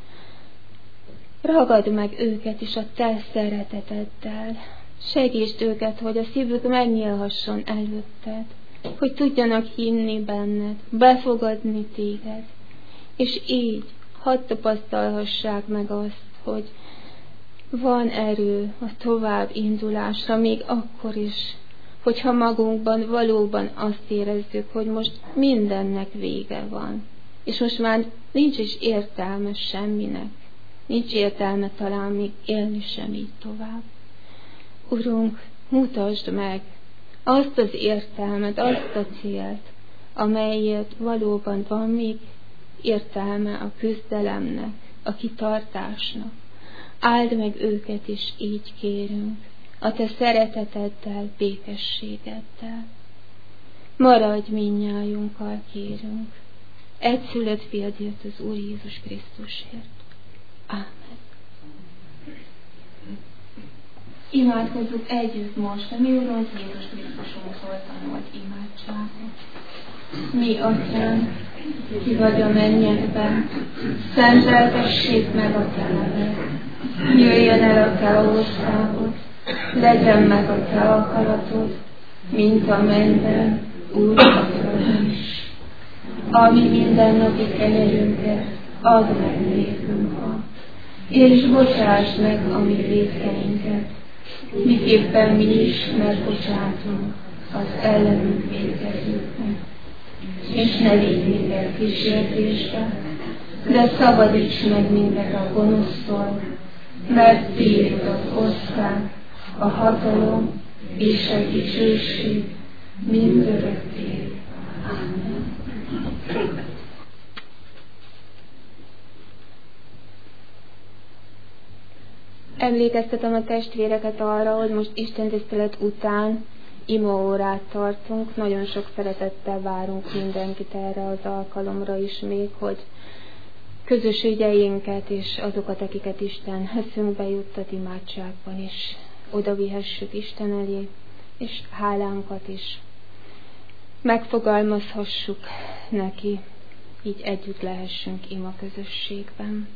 Ragad meg őket is a te szereteteddel. Segítsd őket, hogy a szívük megnyílhasson előtted, hogy tudjanak hinni benned, befogadni téged, és így hadd tapasztalhassák meg azt, hogy van erő a tovább indulásra, még akkor is, hogyha magunkban valóban azt érezzük, hogy most mindennek vége van, és most már nincs is értelme semminek, nincs értelme talán még élni sem így tovább. Urunk, mutasd meg azt az értelmet, azt a célt, amelyért valóban van még értelme a küzdelemnek, a kitartásnak. Áld meg őket is, így kérünk, a te szereteteddel, békességeddel. Maradj mindnyájunkkal, kérünk, egyszülött fiadért, az Úr Jézus Krisztusért. Ámen. Imádkozzuk együtt most a mi Úrunk Jézus Krisztusunktól tanult imádságot. Mi, Atyánk, ki vagy a mennyekben, szenteltessék meg a te neved. Jöjjön el a te országod, legyen meg a te akaratod, mint a mennyben, úgy a földön is. Ami mindennapi kenyerünket add meg nékünk ma, és bocsáss meg a mi vétkeinket, miképpen mi is megbocsátunk az ellenünk vétkezőknek. És ne vigy minket kísértésbe, de szabadíts meg minket a gonosztól, mert tiéd az ország, a hatalom és a dicsőség mindörökké. Ámen. Emlékeztetem a testvéreket arra, hogy most istentisztelet után imaórát tartunk. Nagyon sok szeretettel várunk mindenkit erre az alkalomra is még, hogy közös ügyeinket és azokat, akiket Isten eszünkbe juttat imádságban is oda vihessük Isten elé, és hálánkat is megfogalmazhassuk neki, így együtt lehessünk ima közösségben.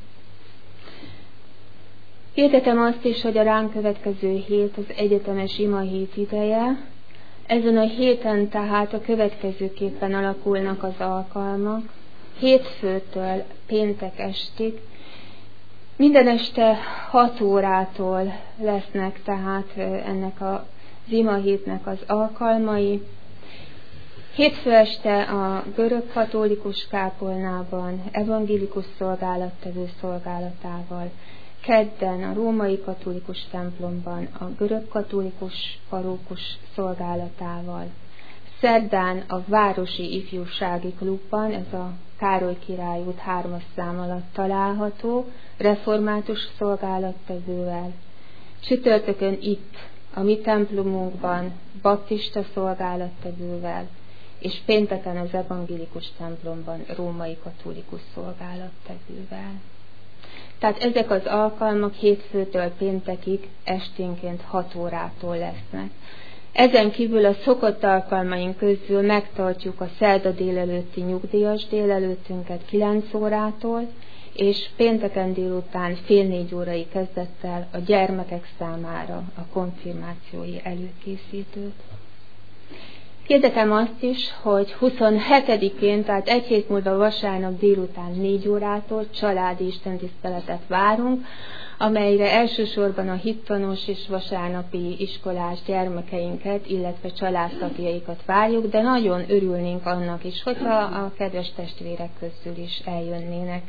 Hirdetem azt is, hogy a ránk következő hét az egyetemes ima hét ideje. Ezen a héten tehát a következőképpen alakulnak az alkalmak. Hétfőtől péntek estig. Minden este 6 órától lesznek tehát ennek az ima hétnek az alkalmai. Hétfő este a görög katolikus kápolnában evangélikus szolgálattevő szolgálatával, kedden a római katolikus templomban a görög katolikus parókus szolgálatával, szerdán a városi ifjúsági klubban, ez a Károly Király út 3-as szám alatt található, református szolgálattevővel, csütörtökön itt a mi templomunkban baptista szolgálattevővel, és pénteken az evangélikus templomban római katolikus szolgálattevővel. Tehát ezek az alkalmak hétfőtől péntekig esténként 6 órától lesznek. Ezen kívül a szokott alkalmaink közül megtartjuk a szerda délelőtti nyugdíjas délelőttünket 9 órától, és pénteken délután fél 4 órai kezdettel a gyermekek számára a konfirmációi előkészítőt. Hirdetem azt is, hogy 27-én, tehát egy hét múlva vasárnap délután 4 órától családi istentiszteletet várunk, amelyre elsősorban a hittanos és vasárnapi iskolás gyermekeinket, illetve családtagjaikat várjuk, de nagyon örülnénk annak is, hogyha a kedves testvérek közül is eljönnének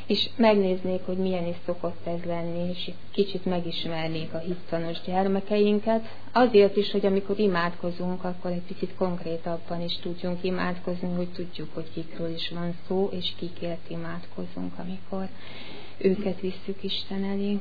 és megnéznék, hogy milyen is szokott ez lenni, és kicsit megismernék a hittanos gyermekeinket. Azért is, hogy amikor imádkozunk, akkor egy picit konkrétabban is tudjunk imádkozni, hogy tudjuk, hogy kikről is van szó, és kikért imádkozunk, amikor őket visszük Isten elé.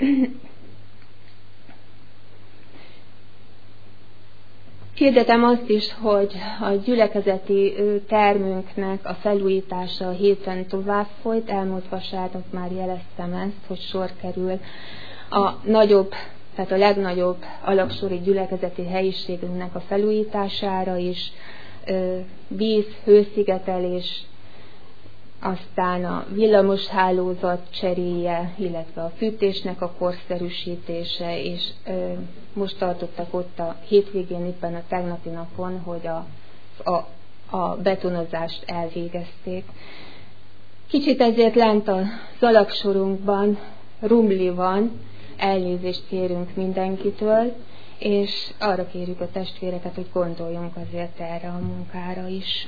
Hirdetem azt is, hogy a gyülekezeti termünknek a felújítása a héten tovább folyt. Elmúlt vasárnap már jeleztem ezt, hogy sor kerül a nagyobb, tehát a legnagyobb alaksori gyülekezeti helyiségünknek a felújítására is. Víz, hőszigetelés, aztán a villamos hálózat cseréje, illetve a fűtésnek a korszerűsítése, és most tartottak ott a hétvégén, éppen a tegnapi napon, hogy a betonozást elvégezték. Kicsit ezért lent az alagsorunkban rumli van, elnézést kérünk mindenkitől, és arra kérjük a testvéreket, hogy gondoljunk azért erre a munkára is.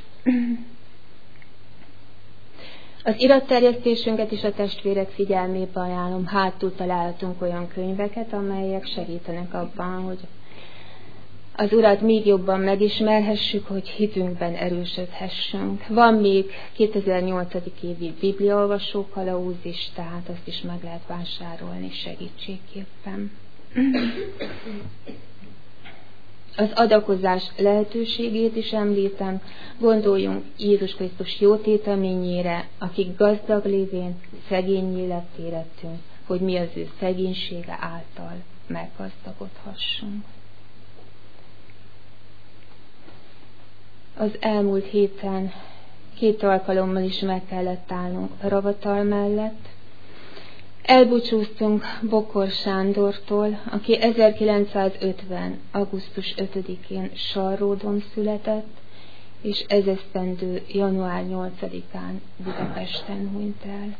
Az iratterjesztésünket is a testvérek figyelmébe ajánlom. Hátul találhatunk olyan könyveket, amelyek segítenek abban, hogy az Urat még jobban megismerhessük, hogy hitünkben erősödhessünk. Van még 2008. évi bibliaolvasó kalauz is, tehát azt is meg lehet vásárolni segítségképpen. Az adakozás lehetőségét is említem, gondoljunk Jézus Krisztus jótéteményére, akik gazdag lévén szegényé lettérettünk, hogy mi az ő szegénysége által meggazdagodhassunk. Az elmúlt héten 2 alkalommal is meg kellett állnunk Ravatal mellett. Elbúcsúztunk Bokor Sándortól, aki 1950. augusztus 5-én Salródon született, és ezesztendő január 8-án Budapesten hunyt el.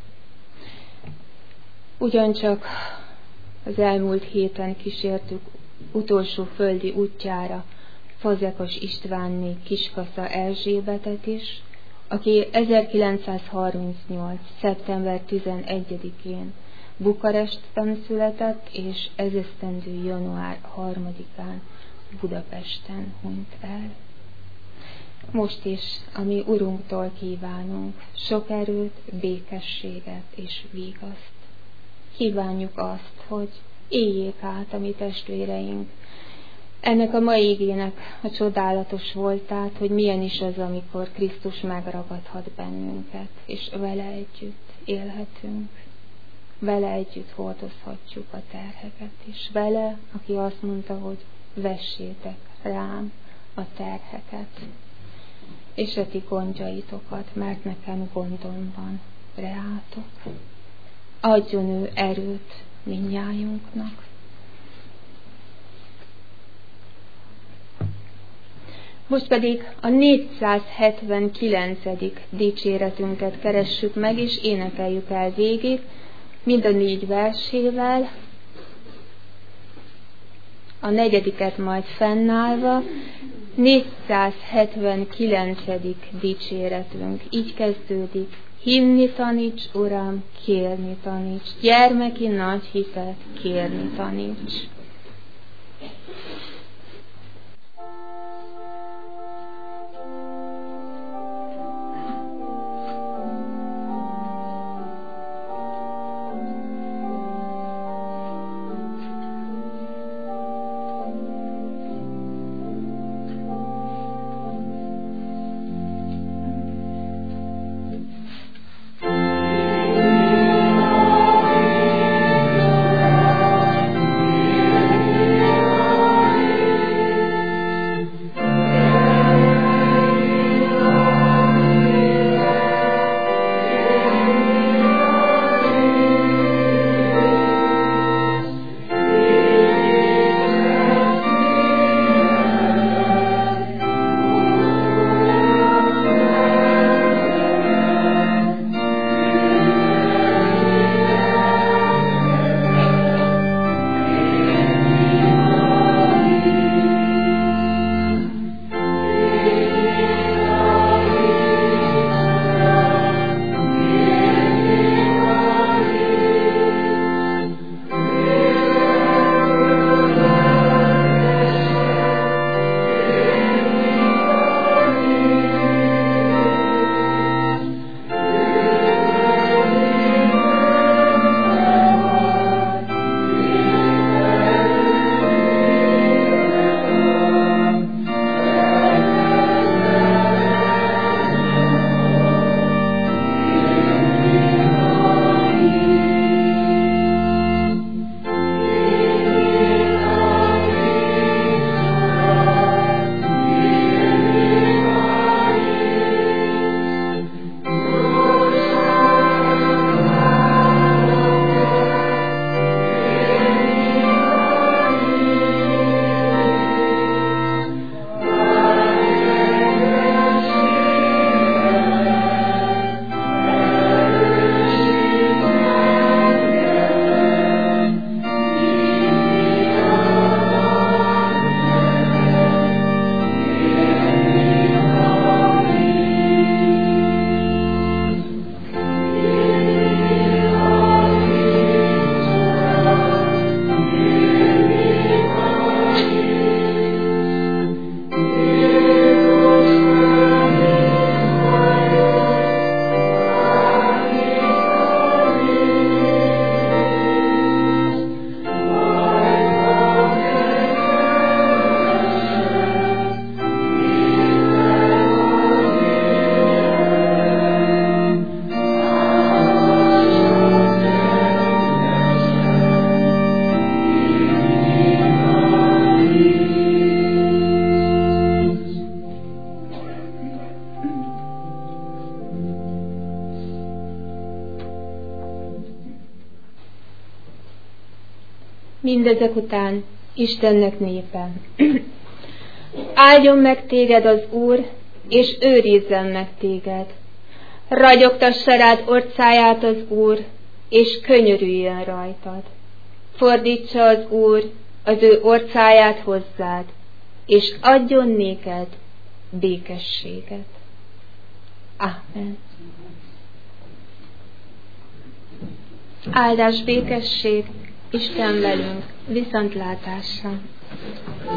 Ugyancsak az elmúlt héten kísértük utolsó földi útjára Fazekas Istvánné Kiskasza Erzsébetet is, aki 1938. szeptember 11-én Bukarestben született, és ezesztendő január 3-án Budapesten hunyt el. Most is a mi Urunktól kívánunk sok erőt, békességet és vigaszt. Kívánjuk azt, hogy éljék át a mi testvéreink ennek a mai igének a csodálatos voltát, hogy milyen is az, amikor Krisztus megragadhat bennünket, és vele együtt élhetünk. Vele együtt hordozhatjuk a terheket, és vele, aki azt mondta, hogy vessétek rám a terheket, és a ti gondjaitokat, mert nekem gondom van reátok. Adjon ő erőt mindnyájunknak. Most pedig a 479. dicséretünket keressük meg, és énekeljük el végig, mind a 4 versével, a 4. majd fennállva. 479. dicséretünk így kezdődik: hinni taníts, Uram, kérni taníts, gyermeki nagy hitet kérni taníts. Yeah. Mindezek után Istennek népe. Áldjon meg téged az Úr, és őrizzen meg téged. Ragyogtassa rád orcáját az Úr, és könyörüljön rajtad. Fordítsa az Úr az ő orcáját hozzád, és adjon néked békességet. Amen. Áldás, békesség, Isten velünk, viszontlátásra!